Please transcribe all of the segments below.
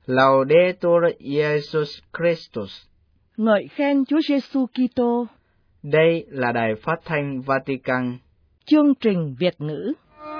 Laudetur Jesus Christus. Ngợi khen Chúa Giêsu Kitô. Đây là đài phát thanh Vatican. Chương trình Việt ngữ.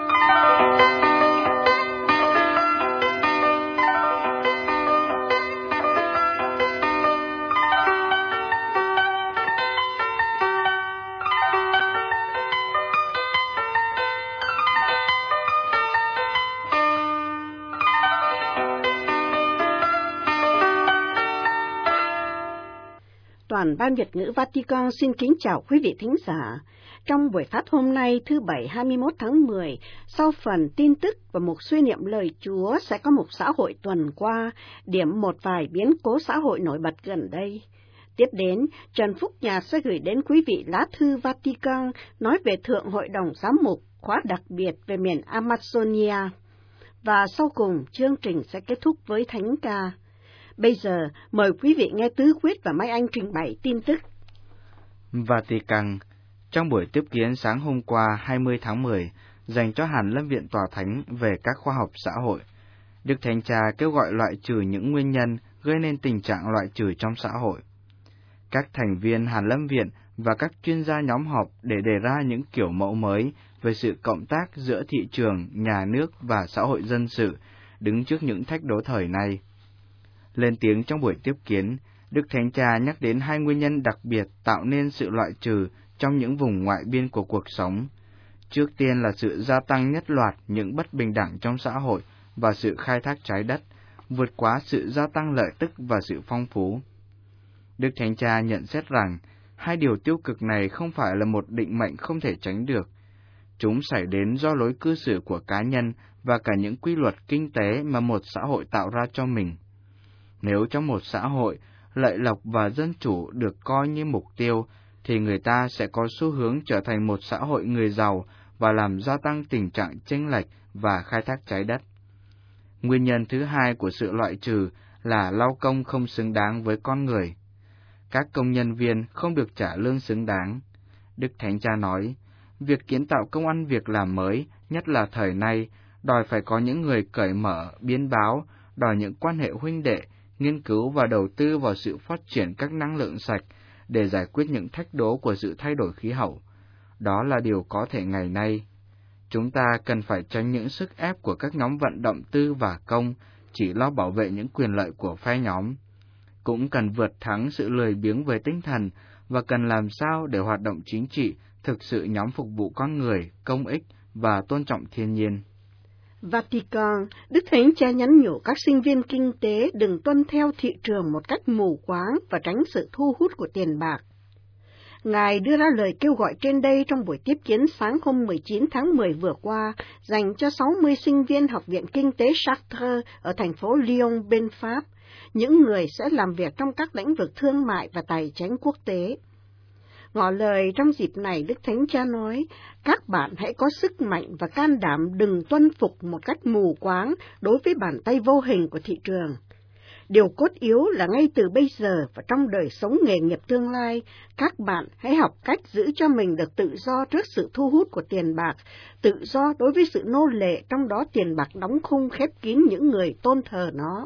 Toàn ban Việt ngữ Vatican xin kính chào quý vị thính giả. Trong buổi phát hôm nay thứ Bảy 21 tháng 10, sau phần tin tức và một suy niệm lời Chúa sẽ có một xã hội tuần qua, điểm một vài biến cố xã hội nổi bật gần đây. Tiếp đến, Trần Phúc Nhạt sẽ gửi đến quý vị lá thư Vatican nói về Thượng Hội đồng Giám mục khóa đặc biệt về miền Amazonia. Và sau cùng, chương trình sẽ kết thúc với thánh ca. Bây giờ, mời quý vị nghe Tứ Quyết và Mai Anh trình bày tin tức. Vatican, trong buổi tiếp kiến sáng hôm qua 20 tháng 10, dành cho Hàn Lâm Viện Tòa Thánh về các khoa học xã hội, Đức Thánh Cha kêu gọi loại trừ những nguyên nhân gây nên tình trạng loại trừ trong xã hội. Các thành viên Hàn Lâm Viện và các chuyên gia nhóm họp để đề ra những kiểu mẫu mới về sự cộng tác giữa thị trường, nhà nước và xã hội dân sự, đứng trước những thách đố thời nay. Lên tiếng trong buổi tiếp kiến, Đức Thánh Cha nhắc đến hai nguyên nhân đặc biệt tạo nên sự loại trừ trong những vùng ngoại biên của cuộc sống. Trước tiên là sự gia tăng nhất loạt những bất bình đẳng trong xã hội và sự khai thác trái đất, vượt quá sự gia tăng lợi tức và sự phong phú. Đức Thánh Cha nhận xét rằng, hai điều tiêu cực này không phải là một định mệnh không thể tránh được. Chúng xảy đến do lối cư xử của cá nhân và cả những quy luật kinh tế mà một xã hội tạo ra cho mình. Nếu trong một xã hội, lợi lộc và dân chủ được coi như mục tiêu, thì người ta sẽ có xu hướng trở thành một xã hội người giàu và làm gia tăng tình trạng chênh lệch và khai thác trái đất. Nguyên nhân thứ hai của sự loại trừ là lao công không xứng đáng với con người. Các công nhân viên không được trả lương xứng đáng. Đức Thánh Cha nói, việc kiến tạo công ăn việc làm mới, nhất là thời nay, đòi phải có những người cởi mở, biên báo, đòi những quan hệ huynh đệ, nghiên cứu và đầu tư vào sự phát triển các năng lượng sạch để giải quyết những thách đố của sự thay đổi khí hậu. Đó là điều có thể ngày nay. Chúng ta cần phải tránh những sức ép của các nhóm vận động tư và công, chỉ lo bảo vệ những quyền lợi của phe nhóm. Cũng cần vượt thắng sự lười biếng về tinh thần và cần làm sao để hoạt động chính trị thực sự nhóm phục vụ con người, công ích và tôn trọng thiên nhiên. Vatican, Đức Thánh Cha nhắn nhủ các sinh viên kinh tế đừng tuân theo thị trường một cách mù quáng và tránh sự thu hút của tiền bạc. Ngài đưa ra lời kêu gọi trên đây trong buổi tiếp kiến sáng hôm 19 tháng 10 vừa qua, dành cho 60 sinh viên Học viện Kinh tế Chartres ở thành phố Lyon bên Pháp, những người sẽ làm việc trong các lĩnh vực thương mại và tài chính quốc tế. Ngỏ lời trong dịp này, Đức Thánh Cha nói, các bạn hãy có sức mạnh và can đảm đừng tuân phục một cách mù quáng đối với bàn tay vô hình của thị trường. Điều cốt yếu là ngay từ bây giờ và trong đời sống nghề nghiệp tương lai, các bạn hãy học cách giữ cho mình được tự do trước sự thu hút của tiền bạc, tự do đối với sự nô lệ, trong đó tiền bạc đóng khung khép kín những người tôn thờ nó.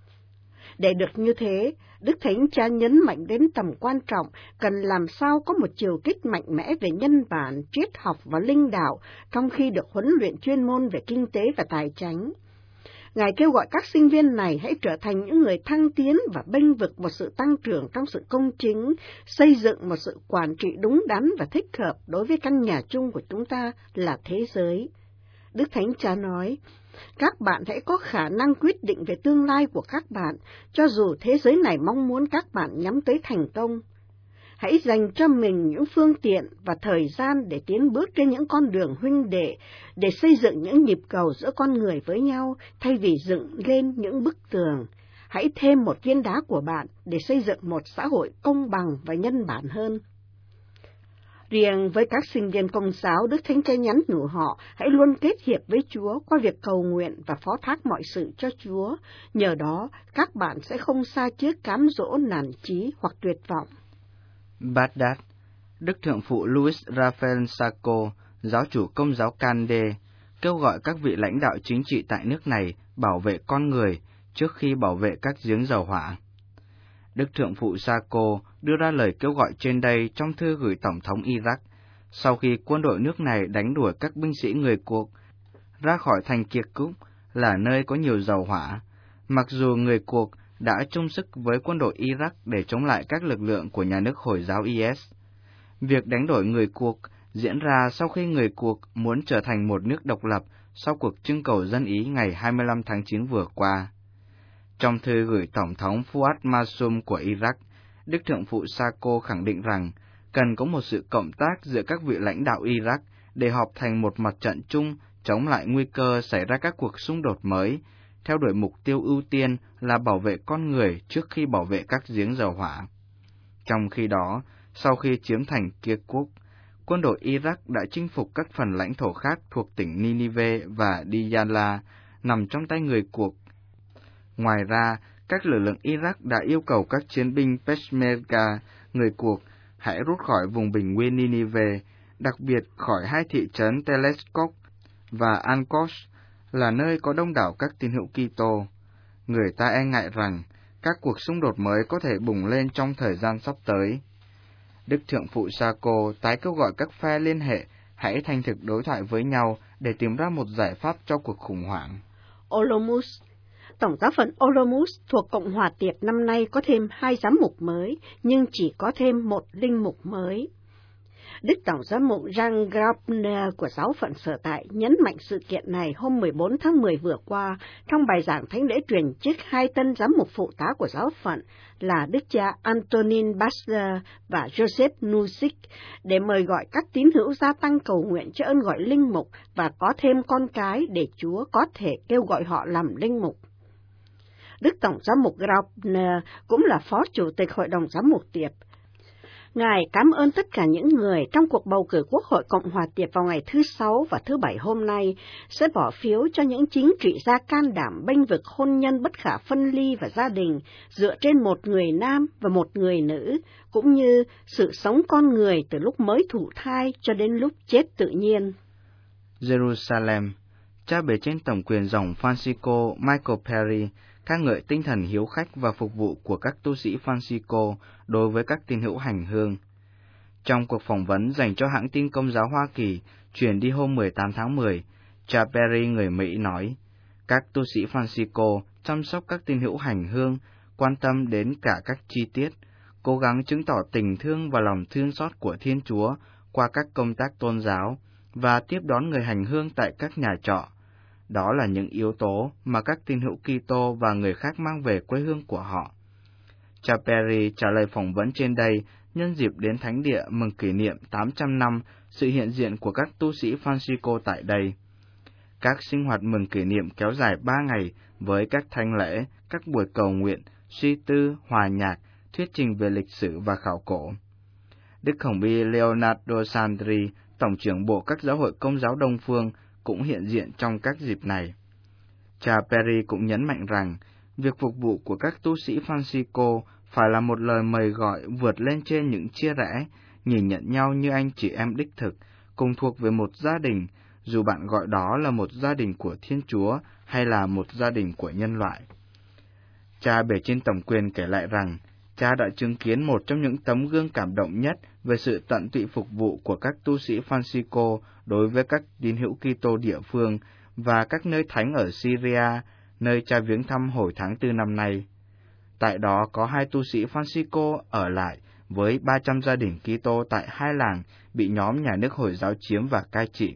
Để được như thế, Đức Thánh Cha nhấn mạnh đến tầm quan trọng cần làm sao có một chiều kích mạnh mẽ về nhân bản, triết học và linh đạo trong khi được huấn luyện chuyên môn về kinh tế và tài chính. Ngài kêu gọi các sinh viên này hãy trở thành những người thăng tiến và bênh vực một sự tăng trưởng trong sự công chính, xây dựng một sự quản trị đúng đắn và thích hợp đối với căn nhà chung của chúng ta là thế giới. Đức Thánh Cha nói, các bạn hãy có khả năng quyết định về tương lai của các bạn, cho dù thế giới này mong muốn các bạn nhắm tới thành công. Hãy dành cho mình những phương tiện và thời gian để tiến bước trên những con đường huynh đệ, để xây dựng những nhịp cầu giữa con người với nhau, thay vì dựng lên những bức tường. Hãy thêm một viên đá của bạn để xây dựng một xã hội công bằng và nhân bản hơn. Riêng với các sinh viên Công giáo, Đức Thánh Cha nhắn nhủ họ hãy luôn kết hiệp với Chúa qua việc cầu nguyện và phó thác mọi sự cho Chúa. Nhờ đó, các bạn sẽ không sa chứa cám dỗ, nản chí hoặc tuyệt vọng. Baghdad, Đức Thượng phụ Louis Raphael Sacco, giáo chủ Công giáo Cande, kêu gọi các vị lãnh đạo chính trị tại nước này bảo vệ con người, trước khi bảo vệ các giếng dầu hỏa. Đức Thượng phụ Sarko đưa ra lời kêu gọi trên đây trong thư gửi Tổng thống Iraq, sau khi quân đội nước này đánh đuổi các binh sĩ người cuộc ra khỏi thành Kirkuk là nơi có nhiều dầu hỏa, mặc dù người cuộc đã chung sức với quân đội Iraq để chống lại các lực lượng của nhà nước Hồi giáo IS. Việc đánh đổi người cuộc diễn ra sau khi người cuộc muốn trở thành một nước độc lập sau cuộc trưng cầu dân Ý ngày 25 tháng 9 vừa qua. Trong thư gửi Tổng thống Fuad Masum của Iraq, Đức Thượng phụ Sarko khẳng định rằng cần có một sự cộng tác giữa các vị lãnh đạo Iraq để họp thành một mặt trận chung chống lại nguy cơ xảy ra các cuộc xung đột mới, theo đuổi mục tiêu ưu tiên là bảo vệ con người trước khi bảo vệ các giếng dầu hỏa. Trong khi đó, sau khi chiếm thành Kirkuk, quân đội Iraq đã chinh phục các phần lãnh thổ khác thuộc tỉnh Ninive và Diyala, nằm trong tay người cuộc. Ngoài ra, các lực lượng Iraq đã yêu cầu các chiến binh Peshmerga, người cuộc, hãy rút khỏi vùng bình nguyên Ninive, đặc biệt khỏi hai thị trấn Teleskop và Ankosh, là nơi có đông đảo các tín hữu Kitô. Người ta e ngại rằng các cuộc xung đột mới có thể bùng lên trong thời gian sắp tới. Đức Thượng phụ Sarko tái kêu gọi các phe liên hệ hãy thành thực đối thoại với nhau để tìm ra một giải pháp cho cuộc khủng hoảng. Olomouc. Tổng giáo phận Olomouc thuộc Cộng hòa Tiệp năm nay có thêm 2 giám mục mới, nhưng chỉ có thêm 1 linh mục mới. Đức Tổng giám mục Jean Grabner của giáo phận sở tại nhấn mạnh sự kiện này hôm 14 tháng 10 vừa qua trong bài giảng thánh lễ truyền chức 2 tân giám mục phụ tá của giáo phận là Đức cha Antonin Basler và Joseph Nusik để mời gọi các tín hữu gia tăng cầu nguyện cho ơn gọi linh mục và có thêm con cái để Chúa có thể kêu gọi họ làm linh mục. Đức Tổng giám mục Grabner cũng là phó chủ tịch Hội đồng giám mục Tiệp. Ngài cảm ơn tất cả những người trong cuộc bầu cử Quốc hội Cộng hòa Tiệp vào ngày thứ Sáu và thứ Bảy hôm nay sẽ bỏ phiếu cho những chính trị gia can đảm bênh vực hôn nhân bất khả phân ly và gia đình dựa trên một người nam và một người nữ, cũng như sự sống con người từ lúc mới thụ thai cho đến lúc chết tự nhiên. Jerusalem, cha bề trên tổng quyền dòng Francisco Michael Perry ca ngợi tinh thần hiếu khách và phục vụ của các tu sĩ Francisco đối với các tín hữu hành hương. Trong cuộc phỏng vấn dành cho hãng tin Công giáo Hoa Kỳ truyền đi hôm 18 tháng 10, cha Perry người Mỹ nói, các tu sĩ Francisco chăm sóc các tín hữu hành hương, quan tâm đến cả các chi tiết, cố gắng chứng tỏ tình thương và lòng thương xót của Thiên Chúa qua các công tác tôn giáo và tiếp đón người hành hương tại các nhà trọ. Đó là những yếu tố mà các tín hữu Kitô và người khác mang về quê hương của họ. Cha Perry trả lời phỏng vấn trên đây nhân dịp đến thánh địa mừng kỷ niệm 800 năm sự hiện diện của các tu sĩ Francisco tại đây. Các sinh hoạt mừng kỷ niệm kéo dài 3 ngày với các thánh lễ, các buổi cầu nguyện, suy tư, hòa nhạc, thuyết trình về lịch sử và khảo cổ. Đức Hồng y Leonardo Sandri, Tổng trưởng Bộ các giáo hội Công giáo Đông Phương, cũng hiện diện trong các dịp này. Cha Perry cũng nhấn mạnh rằng, việc phục vụ của các tu sĩ Francisco phải là một lời mời gọi vượt lên trên những chia rẽ, nhìn nhận nhau như anh chị em đích thực, cùng thuộc về một gia đình, dù bạn gọi đó là một gia đình của Thiên Chúa hay là một gia đình của nhân loại. Cha bề trên tổng quyền kể lại rằng, cha đã chứng kiến một trong những tấm gương cảm động nhất về sự tận tụy phục vụ của các tu sĩ Francisco đối với các tín hữu Kitô địa phương và các nơi thánh ở Syria, nơi cha viếng thăm hồi tháng 4 năm nay. Tại đó có 2 tu sĩ Francisco ở lại với 300 gia đình Kitô tại 2 làng bị nhóm nhà nước Hồi giáo chiếm và cai trị.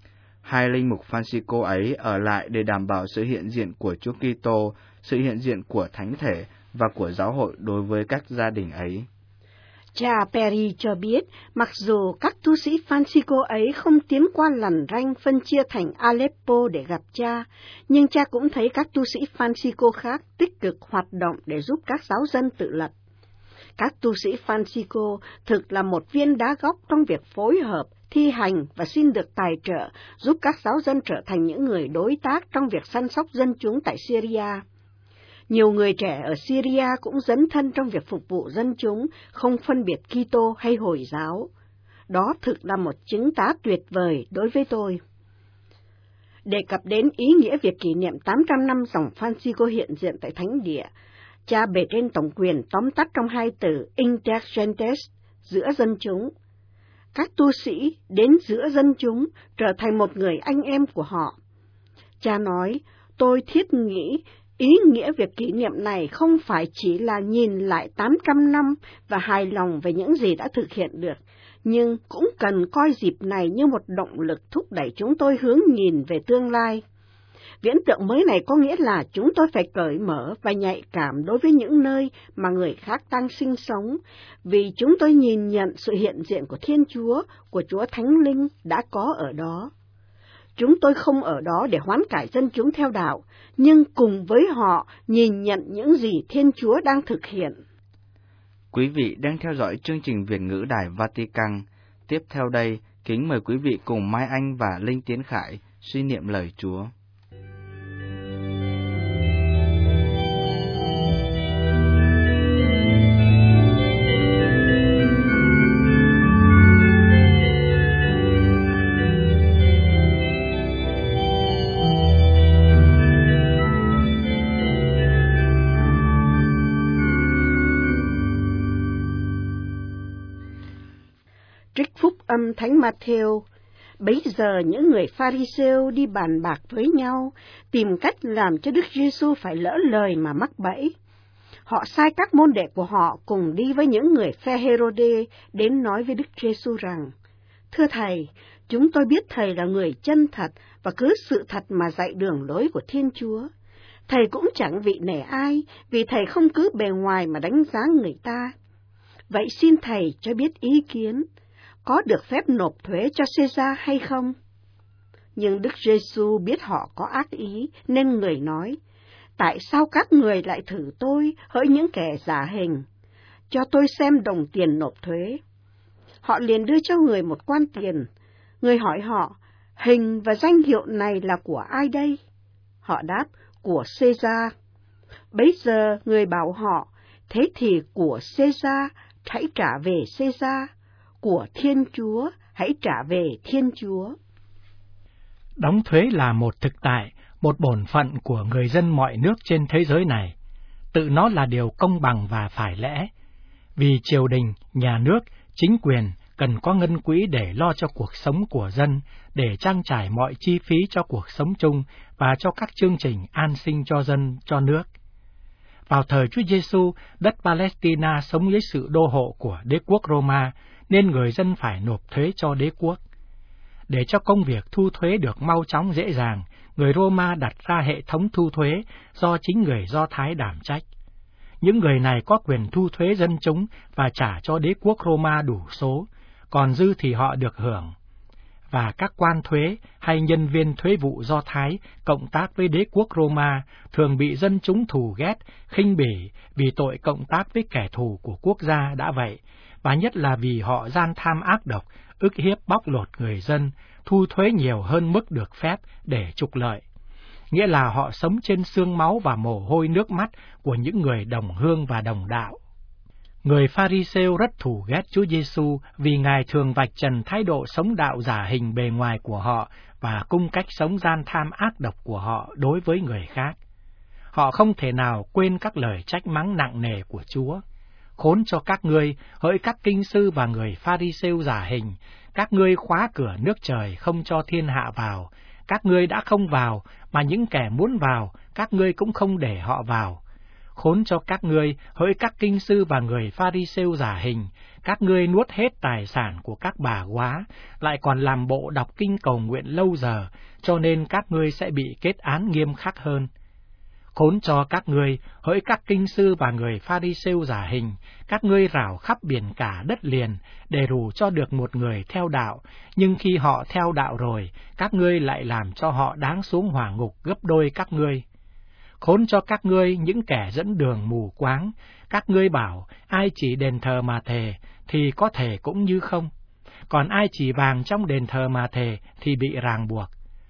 2 linh mục Francisco ấy ở lại để đảm bảo sự hiện diện của Chúa Kitô, sự hiện diện của Thánh Thể và của giáo hội đối với các gia đình ấy. Cha Perry cho biết, mặc dù các tu sĩ Francisco ấy không tiến qua lằn ranh phân chia thành Aleppo để gặp cha, nhưng cha cũng thấy các tu sĩ Francisco khác tích cực hoạt động để giúp các giáo dân tự lập. Các tu sĩ Francisco thực là một viên đá góc trong việc phối hợp, thi hành và xin được tài trợ, giúp các giáo dân trở thành những người đối tác trong việc săn sóc dân chúng tại Syria. Nhiều người trẻ ở Syria cũng dấn thân trong việc phục vụ dân chúng, không phân biệt Kitô hay Hồi giáo. Đó thực là một chứng tá tuyệt vời đối với tôi. Đề cập đến ý nghĩa việc kỷ niệm 800 năm dòng Francisco hiện diện tại Thánh Địa, cha bề trên tổng quyền tóm tắt trong hai từ inter gentes, giữa dân chúng. Các tu sĩ đến giữa dân chúng trở thành một người anh em của họ. Cha nói, tôi thiết nghĩ ý nghĩa việc kỷ niệm này không phải chỉ là nhìn lại 800 năm và hài lòng về những gì đã thực hiện được, nhưng cũng cần coi dịp này như một động lực thúc đẩy chúng tôi hướng nhìn về tương lai. Viễn tượng mới này có nghĩa là chúng tôi phải cởi mở và nhạy cảm đối với những nơi mà người khác đang sinh sống, vì chúng tôi nhìn nhận sự hiện diện của Thiên Chúa, của Chúa Thánh Linh đã có ở đó. Chúng tôi không ở đó để hoán cải dân chúng theo đạo, nhưng cùng với họ nhìn nhận những gì Thiên Chúa đang thực hiện. Quý vị đang theo dõi chương trình Việt ngữ Đài Vatican. Tiếp theo đây, kính mời quý vị cùng Mai Anh và Linh Tiến Khải suy niệm lời Chúa. Trích phúc âm Thánh Ma-thêu. Bấy giờ những người Pha-ri-sêu đi bàn bạc với nhau, tìm cách làm cho Đức Giê-xu phải lỡ lời mà mắc bẫy. Họ sai các môn đệ của họ cùng đi với những người phe Hê-rô-đê đến nói với Đức Giê-xu rằng: Thưa Thầy, chúng tôi biết Thầy là người chân thật và cứ sự thật mà dạy đường lối của Thiên Chúa. Thầy cũng chẳng vị nể ai, vì Thầy không cứ bề ngoài mà đánh giá người ta. Vậy xin Thầy cho biết ý kiến, có được phép nộp thuế cho Caesar hay không? Nhưng Đức Giê-xu biết họ có ác ý, nên người nói: Tại sao các người lại thử tôi, hỡi những kẻ giả hình? Cho tôi xem đồng tiền nộp thuế. Họ liền đưa cho người một quan tiền. Người hỏi họ: Hình và danh hiệu này là của ai đây? Họ đáp: Của Caesar. Bấy giờ người bảo họ: Thế thì của Caesar hãy trả về Caesar, của Thiên Chúa hãy trả về Thiên Chúa. Đóng thuế là một thực tại, một bổn phận của người dân mọi nước trên thế giới này. Tự nó là điều công bằng và phải lẽ. Vì triều đình, nhà nước, chính quyền cần có ngân quỹ để lo cho cuộc sống của dân, để trang trải mọi chi phí cho cuộc sống chung và cho các chương trình an sinh cho dân, cho nước. Vào thời Chúa Giêsu, đất Palestina sống dưới sự đô hộ của đế quốc Roma, nên người dân phải nộp thuế cho đế quốc. Để cho công việc thu thuế được mau chóng dễ dàng, người Roma đặt ra hệ thống thu thuế do chính người Do Thái đảm trách. Những người này có quyền thu thuế dân chúng và trả cho đế quốc Roma đủ số, còn dư thì họ được hưởng. Và các quan thuế hay nhân viên thuế vụ Do Thái cộng tác với đế quốc Roma thường bị dân chúng thù ghét, khinh bỉ vì tội cộng tác với kẻ thù của quốc gia đã vậy, và nhất là vì họ gian tham ác độc, ức hiếp bóc lột người dân, thu thuế nhiều hơn mức được phép để trục lợi. Nghĩa là họ sống trên xương máu và mồ hôi nước mắt của những người đồng hương và đồng đạo. Người Pha-ri-sêu rất thù ghét Chúa Giêsu vì Ngài thường vạch trần thái độ sống đạo giả hình bề ngoài của họ và cung cách sống gian tham ác độc của họ đối với người khác. Họ không thể nào quên các lời trách mắng nặng nề của Chúa. Khốn cho các ngươi, hỡi các kinh sư và người Pha-ri-sêu giả hình, các ngươi khóa cửa nước trời không cho thiên hạ vào. Các ngươi đã không vào, mà những kẻ muốn vào, các ngươi cũng không để họ vào. Khốn cho các ngươi, hỡi các kinh sư và người Pha-ri-sêu giả hình, các ngươi nuốt hết tài sản của các bà góa, lại còn làm bộ đọc kinh cầu nguyện lâu giờ, cho nên các ngươi sẽ bị kết án nghiêm khắc hơn. Khốn cho các ngươi, hỡi các kinh sư và người Pha-ri-sêu giả hình, các ngươi rảo khắp biển cả đất liền để rủ cho được một người theo đạo, nhưng khi họ theo đạo rồi, các ngươi lại làm cho họ đáng xuống hỏa ngục gấp đôi các ngươi. Khốn cho các ngươi những kẻ dẫn đường mù quáng, các ngươi bảo ai chỉ đền thờ mà thề thì có thể cũng như không, còn ai chỉ vàng trong đền thờ mà thề thì bị ràng buộc.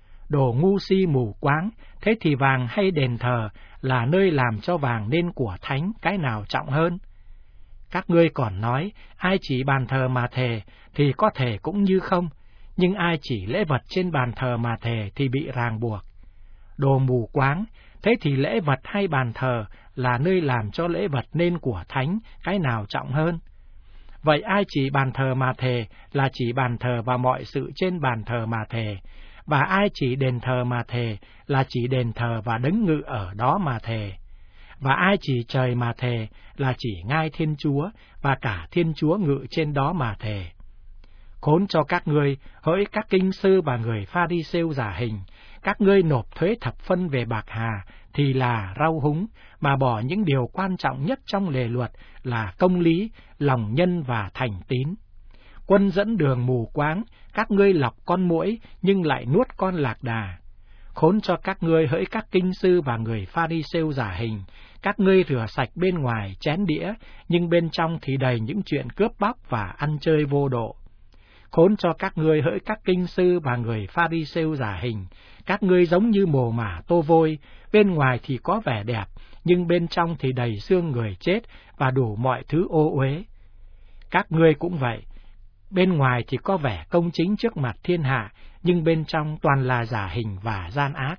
Đồ ngu si mù quáng, thế thì vàng hay đền thờ là nơi làm cho vàng nên của thánh, cái nào trọng hơn? Các ngươi còn nói ai chỉ bàn thờ mà thề thì có thể cũng như không, nhưng ai chỉ lễ vật trên bàn thờ mà thề thì bị ràng buộc. Đồ mù quáng, thế thì lễ vật hay bàn thờ là nơi làm cho lễ vật nên của thánh, cái nào trọng hơn? Vậy ai chỉ bàn thờ mà thề là chỉ bàn thờ và mọi sự trên bàn thờ mà thề, và ai chỉ đền thờ mà thề là chỉ đền thờ và đấng ngự ở đó mà thề. Và ai chỉ trời mà thề là chỉ ngai Thiên Chúa và cả Thiên Chúa ngự trên đó mà thề. Khốn cho các ngươi, hỡi các kinh sư và người Pha-ri-sêu giả hình, các ngươi nộp thuế thập phân về bạc hà thì là rau húng, mà bỏ những điều quan trọng nhất trong lề luật là công lý, lòng nhân và thành tín. Quân dẫn đường mù quáng, các ngươi lọc con muỗi nhưng lại nuốt con lạc đà. Khốn cho các ngươi, hỡi các kinh sư và người Pha-ri-sêu giả hình, các ngươi rửa sạch bên ngoài chén đĩa, nhưng bên trong thì đầy những chuyện cướp bóc và ăn chơi vô độ. Khốn cho các ngươi, hỡi các kinh sư và người Pha-ri-sêu giả hình, các ngươi giống như mồ mả tô vôi, bên ngoài thì có vẻ đẹp, nhưng bên trong thì đầy xương người chết và đủ mọi thứ ô uế. Các ngươi cũng vậy, bên ngoài thì có vẻ công chính trước mặt thiên hạ, nhưng bên trong toàn là giả hình và gian ác.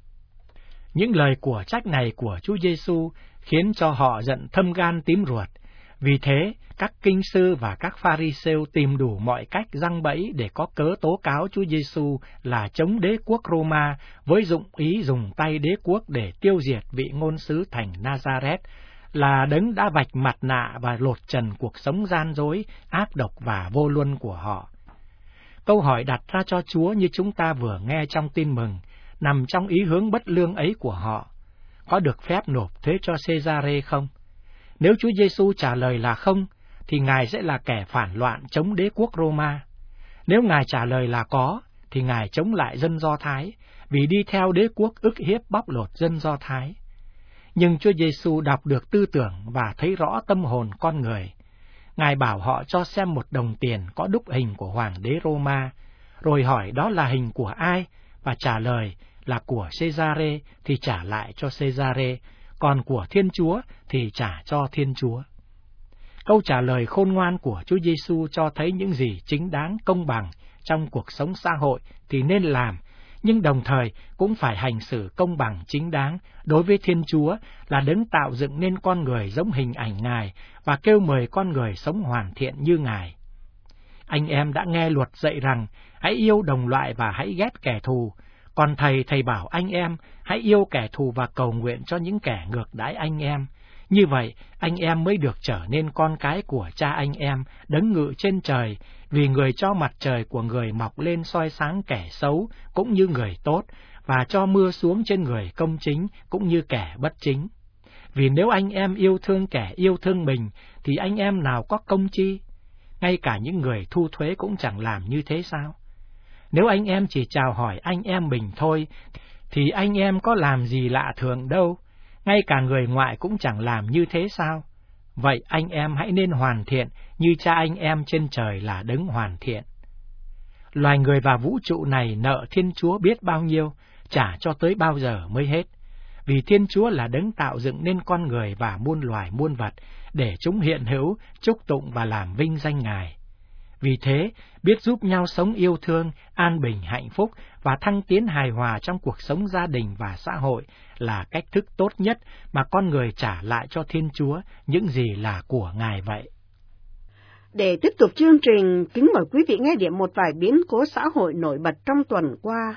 Những lời của trách này của Chúa Giêsu khiến cho họ giận thâm gan tím ruột. Vì thế, các kinh sư và các Pha-ri-sêu tìm đủ mọi cách giăng bẫy để có cớ tố cáo Chúa Giêsu là chống đế quốc Roma, với dụng ý dùng tay đế quốc để tiêu diệt vị ngôn sứ thành Nazareth, là đấng đã vạch mặt nạ và lột trần cuộc sống gian dối, ác độc và vô luân của họ. Câu hỏi đặt ra cho Chúa như chúng ta vừa nghe trong tin mừng, nằm trong ý hướng bất lương ấy của họ. Có được phép nộp thuế cho Cê-sa-rê không? Nếu Chúa Giêsu trả lời là không, thì Ngài sẽ là kẻ phản loạn chống đế quốc Roma. Nếu Ngài trả lời là có, thì Ngài chống lại dân Do Thái, vì đi theo đế quốc ức hiếp bóc lột dân Do Thái. Nhưng Chúa Giêsu đọc được tư tưởng và thấy rõ tâm hồn con người. Ngài bảo họ cho xem một đồng tiền có đúc hình của hoàng đế Roma, rồi hỏi đó là hình của ai, và trả lời là của Cê-sa-rê thì trả lại cho Cê-sa-rê, còn của Thiên Chúa thì trả cho Thiên Chúa. Câu trả lời khôn ngoan của Chúa Giêsu cho thấy những gì chính đáng, công bằng trong cuộc sống xã hội thì nên làm, nhưng đồng thời cũng phải hành xử công bằng chính đáng đối với Thiên Chúa là đấng tạo dựng nên con người giống hình ảnh Ngài và kêu mời con người sống hoàn thiện như Ngài. Anh em đã nghe luật dạy rằng hãy yêu đồng loại và hãy ghét kẻ thù, còn thầy bảo anh em hãy yêu kẻ thù và cầu nguyện cho những kẻ ngược đãi anh em. Như vậy, anh em mới được trở nên con cái của Cha anh em, đấng ngự trên trời, vì người cho mặt trời của người mọc lên soi sáng kẻ xấu cũng như người tốt, và cho mưa xuống trên người công chính cũng như kẻ bất chính. Vì nếu anh em yêu thương kẻ yêu thương mình, thì anh em nào có công chi? Ngay cả những người thu thuế cũng chẳng làm như thế sao? Nếu anh em chỉ chào hỏi anh em mình thôi, thì anh em có làm gì lạ thường đâu. Ngay cả người ngoại cũng chẳng làm như thế sao? Vậy anh em hãy nên hoàn thiện như Cha anh em trên trời là đấng hoàn thiện. Loài người và vũ trụ này nợ Thiên Chúa biết bao nhiêu, trả cho tới bao giờ mới hết. Vì Thiên Chúa là đấng tạo dựng nên con người và muôn loài muôn vật, để chúng hiện hữu, chúc tụng và làm vinh danh Ngài. Vì thế, biết giúp nhau sống yêu thương, an bình, hạnh phúc và thăng tiến hài hòa trong cuộc sống gia đình và xã hội là cách thức tốt nhất mà con người trả lại cho Thiên Chúa những gì là của Ngài vậy. Để tiếp tục chương trình, kính mời quý vị nghe điểm một vài biến cố xã hội nổi bật trong tuần qua.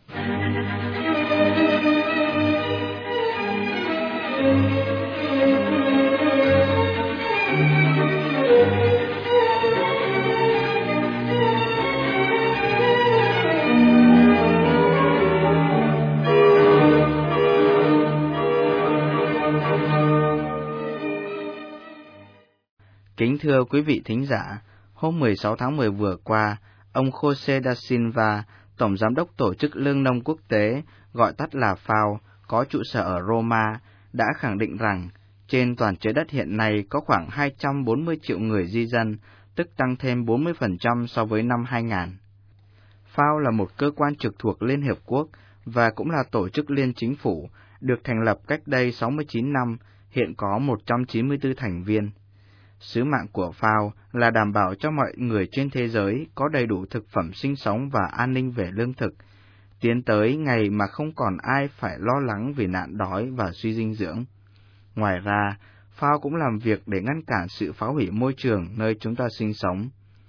Kính thưa quý vị thính giả, hôm 16 tháng 10 vừa qua, ông José da Silva, Tổng Giám đốc Tổ chức Lương nông Quốc tế, gọi tắt là FAO, có trụ sở ở Roma, đã khẳng định rằng trên toàn trái đất hiện nay có khoảng 240 triệu người di dân, tức tăng thêm 40% so với năm 2000. FAO là một cơ quan trực thuộc Liên Hiệp Quốc và cũng là tổ chức liên chính phủ, được thành lập cách đây 69 năm, hiện có 194 thành viên. Sứ mạng của FAO là đảm bảo cho mọi người trên thế giới có đầy đủ thực phẩm sinh sống và an ninh về lương thực, tiến tới ngày mà không còn ai phải lo lắng vì nạn đói và suy dinh dưỡng. Ngoài ra, FAO cũng làm việc để ngăn cản sự phá hủy môi trường nơi chúng ta sinh sống.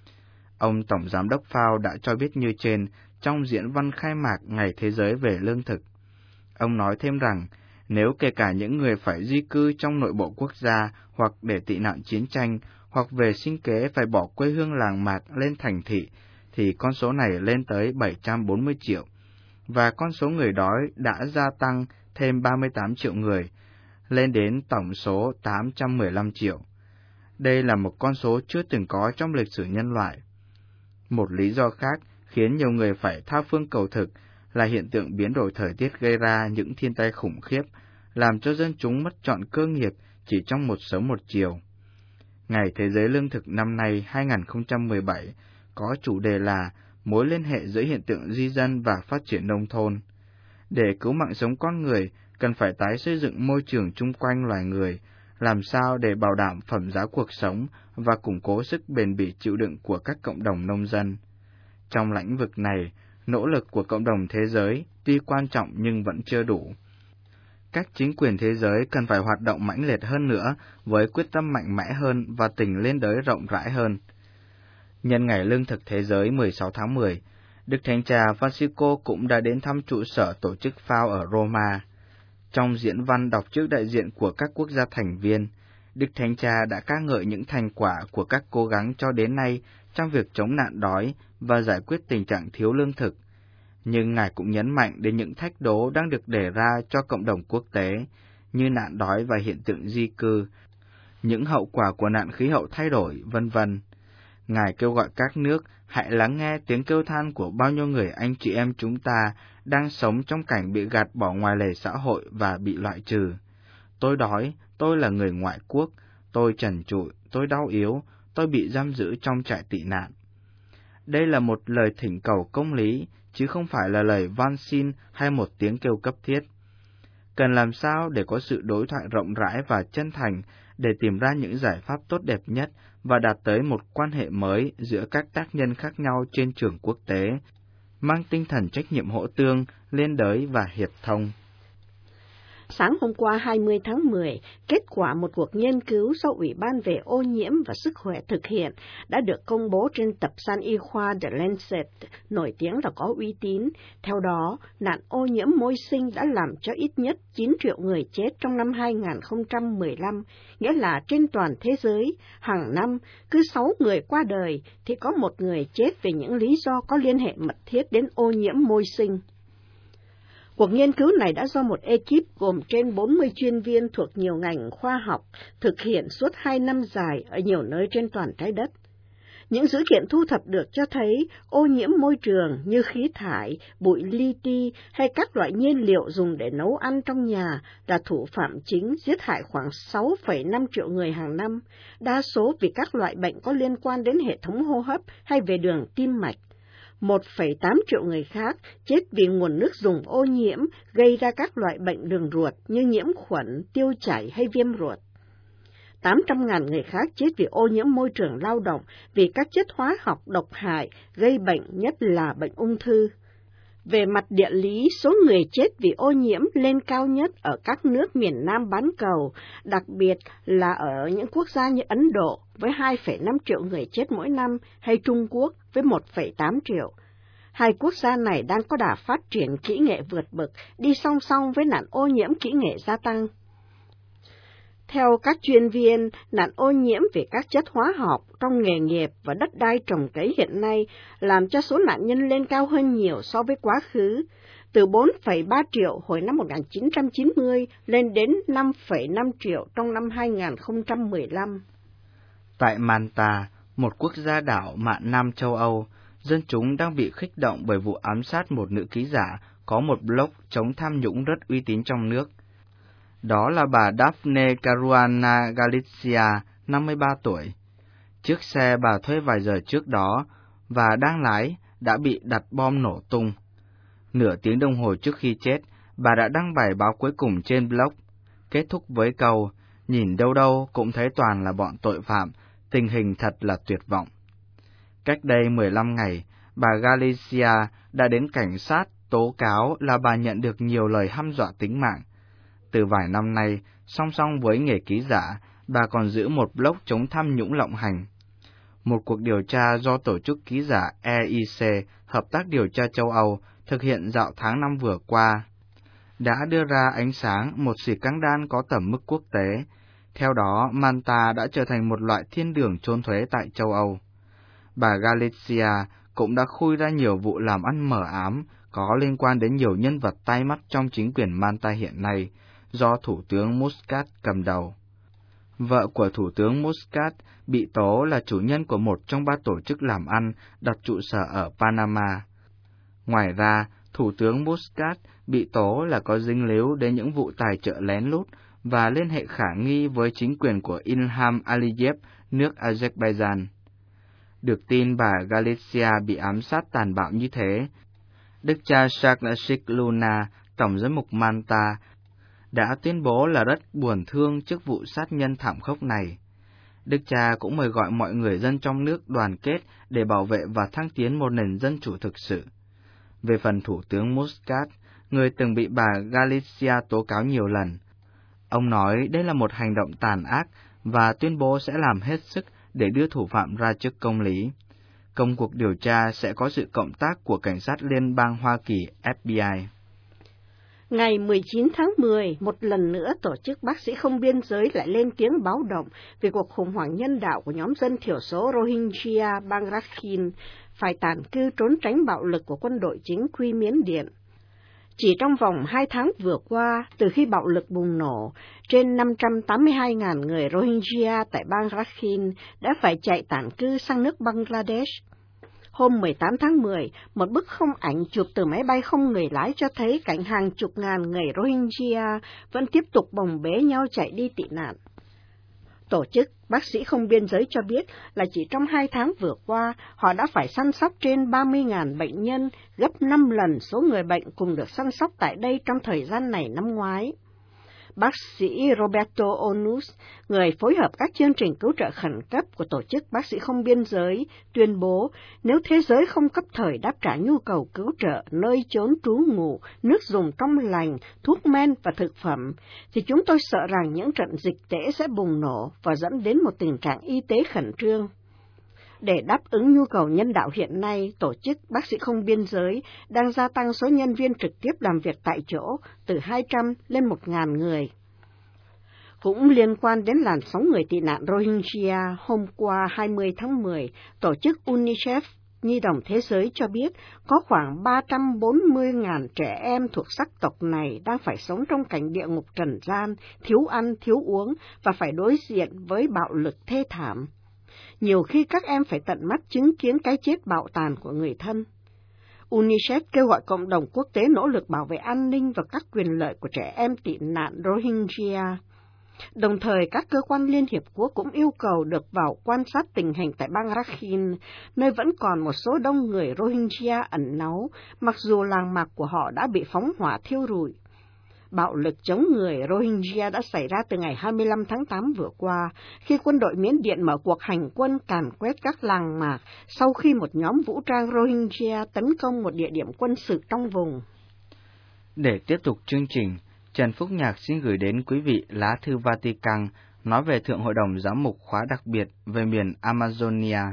Ông Tổng Giám đốc FAO đã cho biết như trên trong diễn văn khai mạc Ngày Thế giới về lương thực. Ông nói thêm rằng, nếu kể cả những người phải di cư trong nội bộ quốc gia hoặc để tị nạn chiến tranh hoặc về sinh kế phải bỏ quê hương làng mạc lên thành thị, thì con số này lên tới 740 triệu, và con số người đói đã gia tăng thêm 38 triệu người, lên đến tổng số 815 triệu. Đây là một con số chưa từng có trong lịch sử nhân loại. Một lý do khác khiến nhiều người phải tha phương cầu thực là hiện tượng biến đổi thời tiết gây ra những thiên tai khủng khiếp, làm cho dân chúng mất trọn cơ nghiệp chỉ trong một sớm một chiều. Ngày Thế giới Lương thực năm nay 2017 có chủ đề là mối liên hệ giữa hiện tượng di dân và phát triển nông thôn. Để cứu mạng sống con người, cần phải tái xây dựng môi trường chung quanh loài người, làm sao để bảo đảm phẩm giá cuộc sống và củng cố sức bền bỉ chịu đựng của các cộng đồng nông dân. Trong lĩnh vực này, nỗ lực của cộng đồng thế giới tuy quan trọng nhưng vẫn chưa đủ. Các chính quyền thế giới cần phải hoạt động mãnh liệt hơn nữa với quyết tâm mạnh mẽ hơn và tình liên đới rộng rãi hơn. Nhân ngày Lương thực Thế giới 16 tháng 10, Đức Thánh Cha Francisco cũng đã đến thăm trụ sở tổ chức FAO ở Roma. Trong diễn văn đọc trước đại diện của các quốc gia thành viên, Đức Thánh Cha đã ca ngợi những thành quả của các cố gắng cho đến nay trong việc chống nạn đói và giải quyết tình trạng thiếu lương thực. Nhưng Ngài cũng nhấn mạnh đến những thách đố đang được đề ra cho cộng đồng quốc tế, như nạn đói và hiện tượng di cư, những hậu quả của nạn khí hậu thay đổi, vân vân. Ngài kêu gọi các nước hãy lắng nghe tiếng kêu than của bao nhiêu người anh chị em chúng ta đang sống trong cảnh bị gạt bỏ ngoài lề xã hội và bị loại trừ. Tôi đói, tôi là người ngoại quốc, tôi trần trụi, tôi đau yếu, tôi bị giam giữ trong trại tị nạn. Đây là một lời thỉnh cầu công lý, chứ không phải là lời van xin hay một tiếng kêu cấp thiết. Cần làm sao để có sự đối thoại rộng rãi và chân thành để tìm ra những giải pháp tốt đẹp nhất và đạt tới một quan hệ mới giữa các tác nhân khác nhau trên trường quốc tế, mang tinh thần trách nhiệm hỗ tương, liên đới và hiệp thông. Sáng hôm qua 20 tháng 10, kết quả một cuộc nghiên cứu do Ủy ban về ô nhiễm và sức khỏe thực hiện đã được công bố trên tập san y khoa The Lancet, nổi tiếng là có uy tín. Theo đó, nạn ô nhiễm môi sinh đã làm cho ít nhất 9 triệu người chết trong năm 2015, nghĩa là trên toàn thế giới, hàng năm, cứ 6 người qua đời thì có một người chết vì những lý do có liên hệ mật thiết đến ô nhiễm môi sinh. Cuộc nghiên cứu này đã do một ekip gồm trên 40 chuyên viên thuộc nhiều ngành khoa học thực hiện suốt 2 năm dài ở nhiều nơi trên toàn trái đất. Những dữ kiện thu thập được cho thấy ô nhiễm môi trường như khí thải, bụi li ti hay các loại nhiên liệu dùng để nấu ăn trong nhà là thủ phạm chính giết hại khoảng 6,5 triệu người hàng năm, đa số vì các loại bệnh có liên quan đến hệ thống hô hấp hay về đường tim mạch. 1,8 triệu người khác chết vì nguồn nước dùng ô nhiễm gây ra các loại bệnh đường ruột như nhiễm khuẩn, tiêu chảy hay viêm ruột. 800.000 người khác chết vì ô nhiễm môi trường lao động vì các chất hóa học độc hại gây bệnh, nhất là bệnh ung thư. Về mặt địa lý, số người chết vì ô nhiễm lên cao nhất ở các nước miền Nam bán cầu, đặc biệt là ở những quốc gia như Ấn Độ với 2,5 triệu người chết mỗi năm hay Trung Quốc với 1,8 triệu. Hai quốc gia này đang có đà phát triển kỹ nghệ vượt bậc, đi song song với nạn ô nhiễm kỹ nghệ gia tăng. Theo các chuyên viên, nạn ô nhiễm về các chất hóa học trong nghề nghiệp và đất đai trồng cấy hiện nay làm cho số nạn nhân lên cao hơn nhiều so với quá khứ, từ 4,3 triệu hồi năm 1990 lên đến 5,5 triệu trong năm 2015. Tại Malta, một quốc gia đảo mạn Nam châu Âu, dân chúng đang bị khích động bởi vụ ám sát một nữ ký giả có một blog chống tham nhũng rất uy tín trong nước. Đó là bà Daphne Caruana Galizia, 53 tuổi. Chiếc xe bà thuê vài giờ trước đó và đang lái đã bị đặt bom nổ tung. Nửa tiếng đồng hồ trước khi chết, bà đã đăng bài báo cuối cùng trên blog, kết thúc với câu, nhìn đâu đâu cũng thấy toàn là bọn tội phạm, tình hình thật là tuyệt vọng. Cách đây 15 ngày, bà Galicia đã đến cảnh sát tố cáo là bà nhận được nhiều lời hăm dọa tính mạng. Từ vài năm nay, song song với nghề ký giả, bà còn giữ một blog chống tham nhũng lộng hành. Một cuộc điều tra do tổ chức ký giả EIC, Hợp tác Điều tra Châu Âu, thực hiện dạo tháng 5 vừa qua, đã đưa ra ánh sáng một scandal có tầm mức quốc tế. Theo đó, Malta đã trở thành một loại thiên đường trốn thuế tại châu Âu. Bà Galicia cũng đã khui ra nhiều vụ làm ăn mờ ám có liên quan đến nhiều nhân vật tay mắt trong chính quyền Malta hiện nay, do Thủ tướng Muscat cầm đầu. Vợ của Thủ tướng Muscat bị tố là chủ nhân của một trong 3 tổ chức làm ăn đặt trụ sở ở Panama. Ngoài ra, Thủ tướng Muscat bị tố là có dính líu đến những vụ tài trợ lén lút và liên hệ khả nghi với chính quyền của Ilham Aliyev, nước Azerbaijan. Được tin bà Galicia bị ám sát tàn bạo như thế, đức cha Charles Luna, tổng giám mục Malta, đã tuyên bố là rất buồn thương trước vụ sát nhân thảm khốc này. Đức cha cũng mời gọi mọi người dân trong nước đoàn kết để bảo vệ và thăng tiến một nền dân chủ thực sự. Về phần Thủ tướng Muscat, người từng bị bà Galicia tố cáo nhiều lần, ông nói đây là một hành động tàn ác và tuyên bố sẽ làm hết sức để đưa thủ phạm ra trước công lý. Công cuộc điều tra sẽ có sự cộng tác của Cảnh sát Liên bang Hoa Kỳ FBI. Ngày 19 tháng 10, một lần nữa tổ chức Bác sĩ Không Biên Giới lại lên tiếng báo động về cuộc khủng hoảng nhân đạo của nhóm dân thiểu số Rohingya bang Rakhine phải tản cư trốn tránh bạo lực của quân đội chính quy Miến Điện. Chỉ trong vòng 2 tháng vừa qua, từ khi bạo lực bùng nổ, trên 582.000 người Rohingya tại bang Rakhine đã phải chạy tản cư sang nước Bangladesh. Hôm 18 tháng 10, một bức khung ảnh chụp từ máy bay không người lái cho thấy cảnh hàng chục ngàn người Rohingya vẫn tiếp tục bồng bế nhau chạy đi tị nạn. Tổ chức Bác sĩ Không Biên Giới cho biết là chỉ trong 2 tháng vừa qua, họ đã phải săn sóc trên 30.000 bệnh nhân, gấp 5 lần số người bệnh cùng được săn sóc tại đây trong thời gian này năm ngoái. Bác sĩ Roberto Onus, người phối hợp các chương trình cứu trợ khẩn cấp của Tổ chức Bác sĩ Không Biên Giới, tuyên bố nếu thế giới không cấp thời đáp trả nhu cầu cứu trợ, nơi chốn trú ngụ, nước dùng trong lành, thuốc men và thực phẩm, thì chúng tôi sợ rằng những trận dịch tễ sẽ bùng nổ và dẫn đến một tình trạng y tế khẩn trương. Để đáp ứng nhu cầu nhân đạo hiện nay, Tổ chức Bác sĩ Không Biên Giới đang gia tăng số nhân viên trực tiếp làm việc tại chỗ từ 200 lên 1.000 người. Cũng liên quan đến làn sóng người tị nạn Rohingya, hôm qua 20 tháng 10, Tổ chức UNICEF Nhi đồng Thế giới cho biết có khoảng 340.000 trẻ em thuộc sắc tộc này đang phải sống trong cảnh địa ngục trần gian, thiếu ăn, thiếu uống và phải đối diện với bạo lực thê thảm. Nhiều khi các em phải tận mắt chứng kiến cái chết bạo tàn của người thân. UNICEF kêu gọi cộng đồng quốc tế nỗ lực bảo vệ an ninh và các quyền lợi của trẻ em tị nạn Rohingya. Đồng thời, các cơ quan Liên Hiệp Quốc cũng yêu cầu được vào quan sát tình hình tại bang Rakhine, nơi vẫn còn một số đông người Rohingya ẩn náu, mặc dù làng mạc của họ đã bị phóng hỏa thiêu rụi. Bạo lực chống người Rohingya đã xảy ra từ ngày 25 tháng 8 vừa qua, khi quân đội Miến Điện mở cuộc hành quân càn quét các làng mạc sau khi một nhóm vũ trang Rohingya tấn công một địa điểm quân sự trong vùng. Để tiếp tục chương trình, Trần Phúc Nhạc xin gửi đến quý vị lá thư Vatican nói về Thượng Hội đồng Giám mục khóa đặc biệt về miền Amazonia.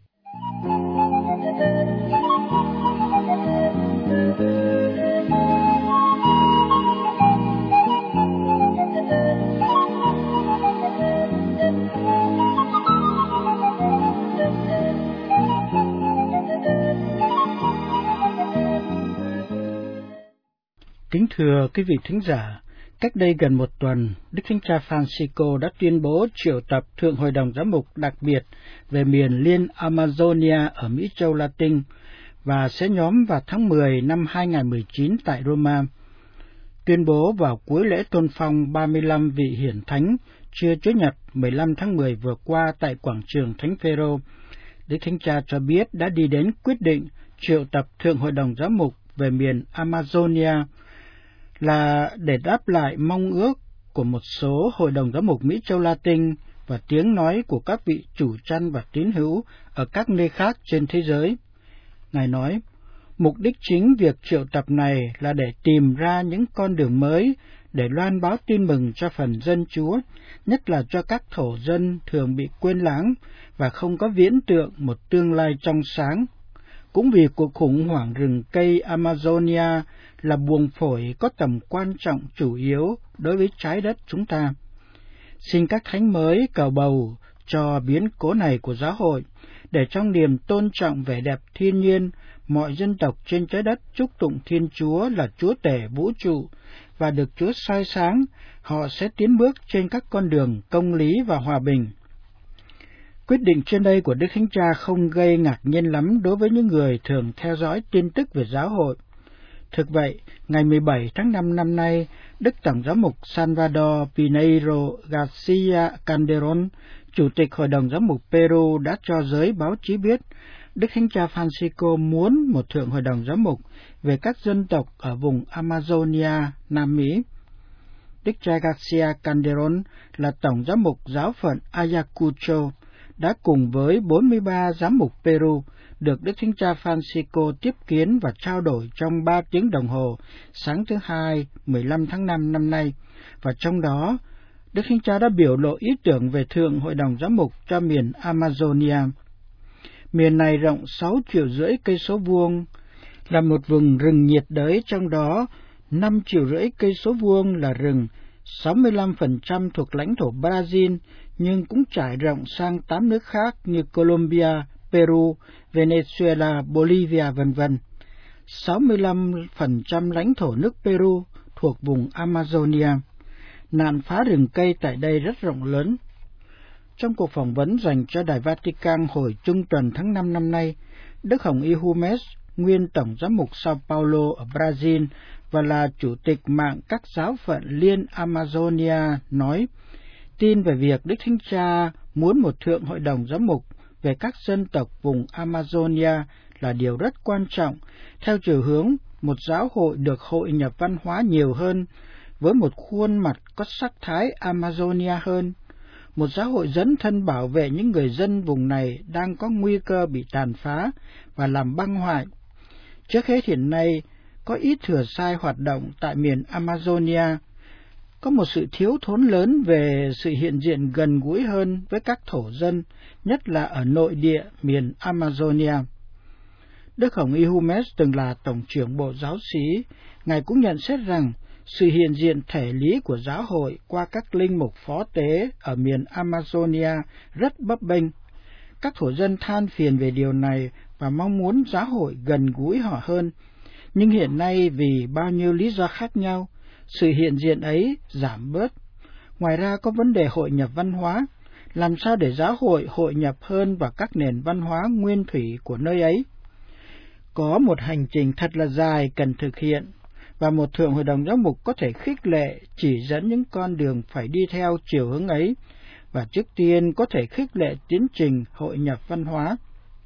Kính thưa quý vị thính giả, cách đây gần một tuần, Đức Thánh Cha Francisco đã tuyên bố triệu tập Thượng Hội đồng Giám mục đặc biệt về miền Liên Amazonia ở Mỹ Châu Latin và sẽ nhóm vào tháng 10 năm 2019 tại Roma. Tuyên bố vào cuối lễ tôn phong 35 vị hiển thánh trưa Chủ nhật 15 tháng 10 vừa qua tại quảng trường Thánh Phêrô, Đức Thánh Cha cho biết đã đi đến quyết định triệu tập Thượng Hội đồng Giám mục về miền Amazonia là để đáp lại mong ước của một số hội đồng giám mục Mỹ Châu Latin và tiếng nói của các vị chủ chăn và tín hữu ở các nơi khác trên thế giới. Ngài nói, mục đích chính việc triệu tập này là để tìm ra những con đường mới để loan báo tin mừng cho phần dân Chúa, nhất là cho các thổ dân thường bị quên lãng và không có viễn tượng một tương lai trong sáng. Cũng vì cuộc khủng hoảng rừng cây Amazonia là buồng phổi có tầm quan trọng chủ yếu đối với trái đất chúng ta. Xin các thánh mới cầu bầu cho biến cố này của giáo hội, để trong niềm tôn trọng vẻ đẹp thiên nhiên, mọi dân tộc trên trái đất chúc tụng Thiên Chúa là Chúa tể vũ trụ, và được Chúa soi sáng, họ sẽ tiến bước trên các con đường công lý và hòa bình. Quyết định trên đây của Đức Thánh Cha không gây ngạc nhiên lắm đối với những người thường theo dõi tin tức về giáo hội. Thực vậy, ngày 17 tháng 5 năm nay, Đức Tổng giám mục Salvador Pineiro Garcia Calderón, Chủ tịch Hội đồng Giám mục Peru đã cho giới báo chí biết Đức Thánh Cha Francisco muốn một thượng hội đồng giám mục về các dân tộc ở vùng Amazonia, Nam Mỹ. Đức cha Garcia Calderón là Tổng giám mục giáo phận Ayacucho, đã cùng với 43 giám mục Peru được Đức Thánh Cha Francisco tiếp kiến và trao đổi trong 3 tiếng đồng hồ sáng thứ Hai, 15 tháng 5 năm nay, và trong đó Đức Thánh Cha đã biểu lộ ý tưởng về thượng hội đồng giám mục cho miền Amazonia. Miền này rộng 6,5 triệu cây số vuông, là một vùng rừng nhiệt đới, trong đó 5,5 triệu cây số vuông là rừng, 65% thuộc lãnh thổ Brazil, nhưng cũng trải rộng sang 8 nước khác như Colombia, Peru, Venezuela, Bolivia, v.v. 65% lãnh thổ nước Peru thuộc vùng Amazonia. Nạn phá rừng cây tại đây rất rộng lớn. Trong cuộc phỏng vấn dành cho Đài Vatican hồi trung tuần tháng 5 năm nay, Đức Hồng Y Humes, nguyên Tổng giám mục Sao Paulo ở Brazil và là Chủ tịch mạng các giáo phận Liên Amazonia nói, tin về việc Đức Thánh Cha muốn một thượng hội đồng giám mục về các dân tộc vùng Amazonia là điều rất quan trọng, theo chiều hướng một giáo hội được hội nhập văn hóa nhiều hơn, với một khuôn mặt có sắc thái Amazonia hơn, một giáo hội dấn thân bảo vệ những người dân vùng này đang có nguy cơ bị tàn phá và làm băng hoại. Trước hết hiện nay, có ít thừa sai hoạt động tại miền Amazonia, có một sự thiếu thốn lớn về sự hiện diện gần gũi hơn với các thổ dân, nhất là ở nội địa miền Amazonia. Đức Hồng Y Humes từng là Tổng trưởng Bộ Giáo xí, Ngài cũng nhận xét rằng sự hiện diện thể lý của giáo hội qua các linh mục phó tế ở miền Amazonia rất bấp bênh. Các thổ dân than phiền về điều này và mong muốn giáo hội gần gũi họ hơn, nhưng hiện nay vì bao nhiêu lý do khác nhau, sự hiện diện ấy giảm bớt. Ngoài ra có vấn đề hội nhập văn hóa, làm sao để giáo hội hội nhập hơn vào các nền văn hóa nguyên thủy của nơi ấy. Có một hành trình thật là dài cần thực hiện, và một thượng hội đồng giám mục có thể khích lệ, chỉ dẫn những con đường phải đi theo chiều hướng ấy, và trước tiên có thể khích lệ tiến trình hội nhập văn hóa.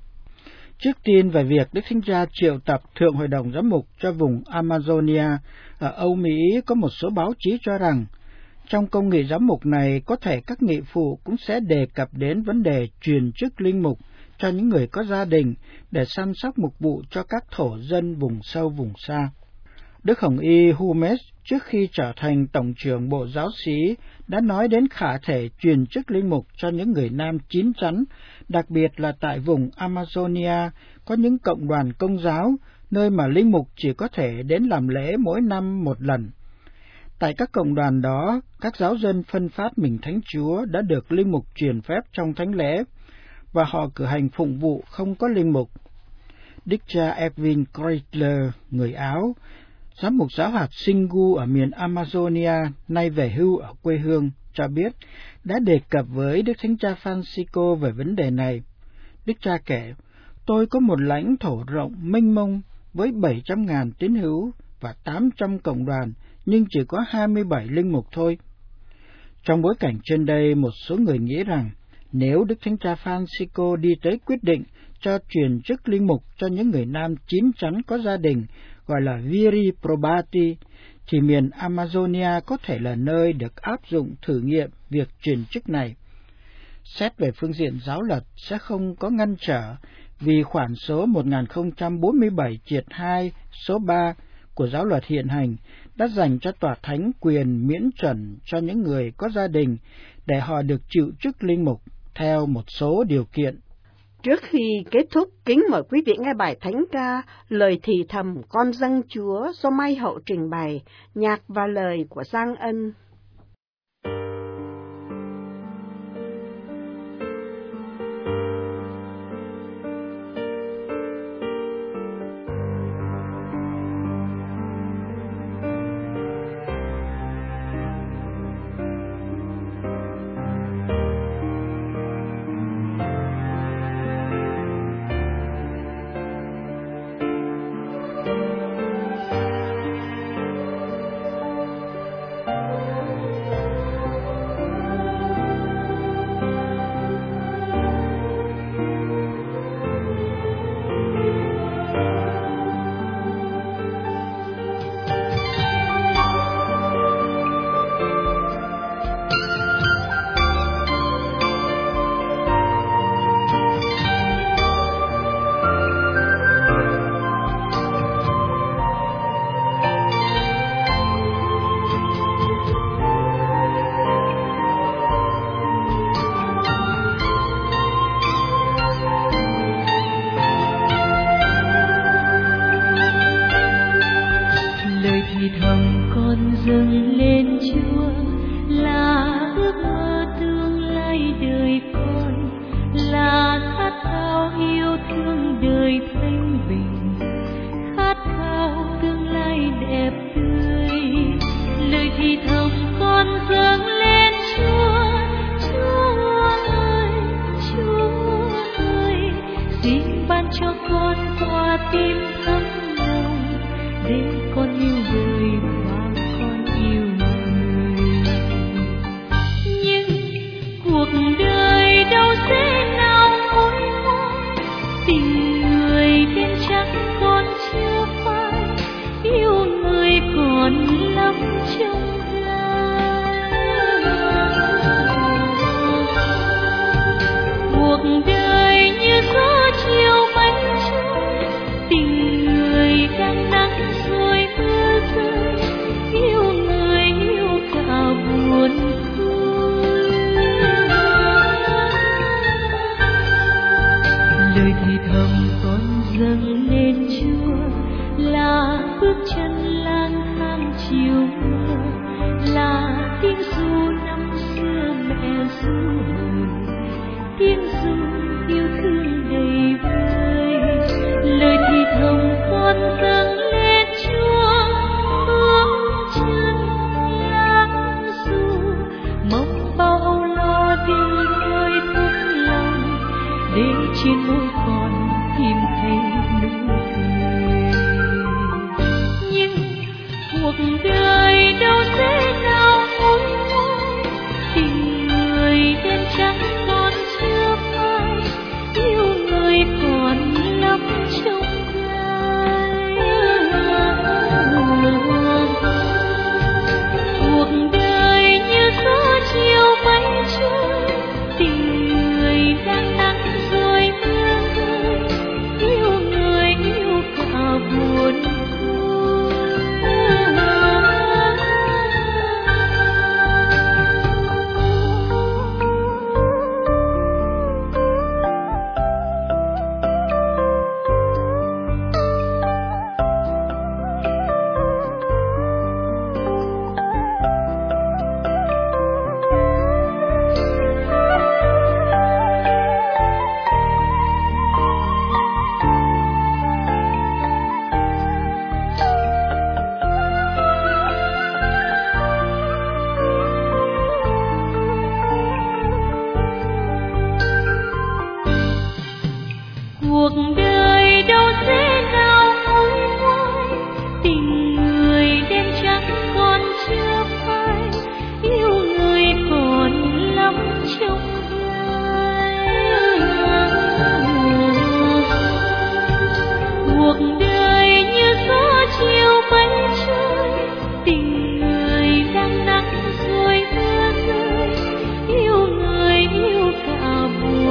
Trước tiên về việc Đức Thánh Cha triệu tập thượng hội đồng giám mục cho vùng Amazonia, ở Âu Mỹ có một số báo chí cho rằng, trong công nghị giám mục này có thể các nghị phụ cũng sẽ đề cập đến vấn đề truyền chức linh mục cho những người có gia đình để săn sóc mục vụ cho các thổ dân vùng sâu vùng xa. Đức Hồng Y Humes trước khi trở thành Tổng trưởng Bộ Giáo xí đã nói đến khả thể truyền chức linh mục cho những người nam chín chắn, đặc biệt là tại vùng Amazonia có những cộng đoàn công giáo, nơi mà linh mục chỉ có thể đến làm lễ mỗi năm một lần. Tại các cộng đoàn đó, các giáo dân phân phát mình Thánh Chúa đã được linh mục truyền phép trong thánh lễ, và họ cử hành phụng vụ không có linh mục. Đức cha Edwin Kreitler, người Áo, giám mục giáo hạt Singu ở miền Amazonia, nay về hưu ở quê hương, cho biết đã đề cập với Đức Thánh Cha Francisco về vấn đề này. Đức cha kể, tôi có một lãnh thổ rộng mênh mông với 700.000 tín hữu và 800 cộng đoàn, nhưng chỉ có 27 linh mục thôi. Trong bối cảnh trên đây, một số người nghĩ rằng nếu Đức Thánh Cha Francisco đi tới quyết định cho truyền chức linh mục cho những người nam chín chắn có gia đình, gọi là viri probati, thì miền Amazonia có thể là nơi được áp dụng thử nghiệm việc chuyển chức này. Xét về phương diện giáo luật sẽ không có ngăn trở, vì khoản số 1047-2 số 3 của giáo luật hiện hành đã dành cho tòa thánh quyền miễn chuẩn cho những người có gia đình để họ được chịu chức linh mục theo một số điều kiện. Trước khi kết thúc, kính mời quý vị nghe bài thánh ca Lời thì thầm con dâng Chúa do Mai Hậu trình bày, nhạc và lời của Giang Ân.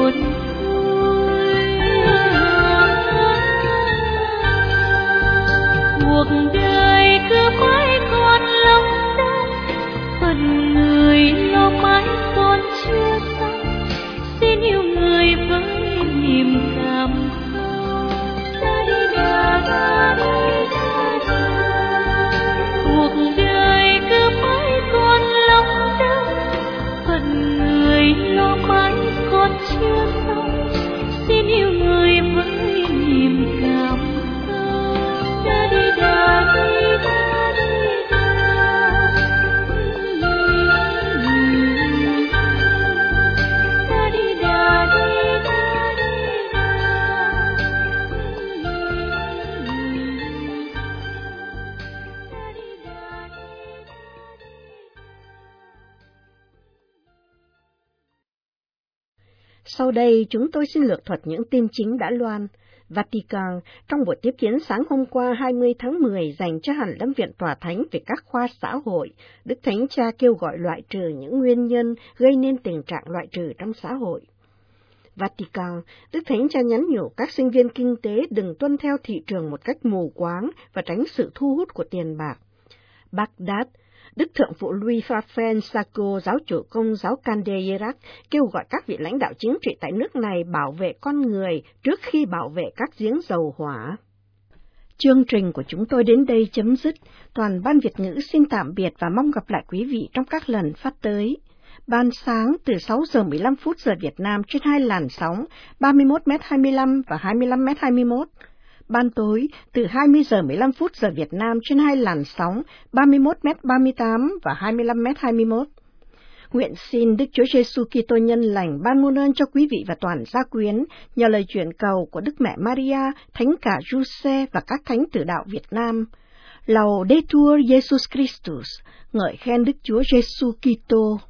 buồn vui. Cuộc đời cứ mãi còn lòng đau, phần người lo mãi còn chưa xong, xin yêu người với niềm cảm thông. Cuộc đời cứ mãi còn lòng đau, phần người lo mãi còn chưa xong, xin yêu người với niềm cảm thông. Sau đây chúng tôi xin lược thuật những tin chính đã loan. Vatican, trong buổi tiếp kiến sáng hôm qua 20 tháng 10 dành cho Hàn Lâm Viện Tòa Thánh về các khoa xã hội, Đức Thánh Cha kêu gọi loại trừ những nguyên nhân gây nên tình trạng loại trừ trong xã hội. Vatican, Đức Thánh Cha nhắn nhủ các sinh viên kinh tế đừng tuân theo thị trường một cách mù quáng và tránh sự thu hút của tiền bạc. Baghdad, Đức Thượng phụ Louis Raphael Sacco, giáo chủ Công giáo Candiac, kêu gọi các vị lãnh đạo chính trị tại nước này bảo vệ con người trước khi bảo vệ các giếng dầu hỏa. Chương trình của chúng tôi đến đây chấm dứt. Toàn ban Việt ngữ xin tạm biệt và mong gặp lại quý vị trong các lần phát tới. Ban sáng từ 6 giờ 15 phút giờ Việt Nam trên 2 làn sóng 31m25 và 25m21. Ban tối từ 20 giờ 15 phút giờ Việt Nam trên 2 làn sóng 31m38 và 25m21. Nguyện xin Đức Chúa Giêsu Kitô nhân lành ban muôn ơn cho quý vị và toàn gia quyến nhờ lời chuyển cầu của Đức Mẹ Maria, Thánh cả Giuse và các thánh tử đạo Việt Nam. Laudetur Jesus Christus, ngợi khen Đức Chúa Giêsu Kitô.